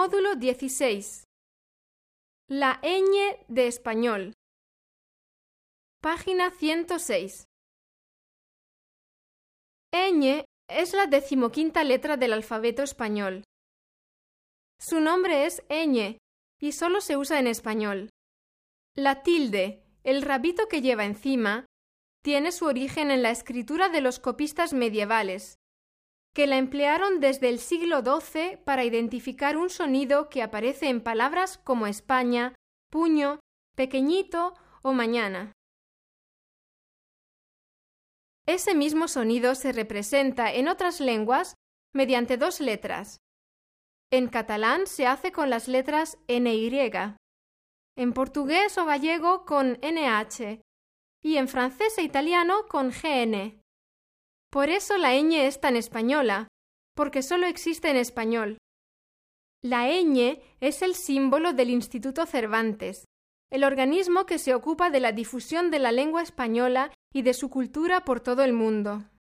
Módulo 16. La ñ de español. Página 106. Ñ es la 15ª letra del alfabeto español. Su nombre es ñ y solo se usa en español. La tilde, el rabito que lleva encima, tiene su origen en la escritura de los copistas medievales, que la emplearon desde el siglo XII para identificar un sonido que aparece en palabras como España, puño, pequeñito o mañana. Ese mismo sonido se representa en otras lenguas mediante dos letras. En catalán se hace con las letras NY, en portugués o gallego con NH y en francés e italiano con GN. Por eso la ñ es tan española, porque solo existe en español. La ñ es el símbolo del Instituto Cervantes, el organismo que se ocupa de la difusión de la lengua española y de su cultura por todo el mundo.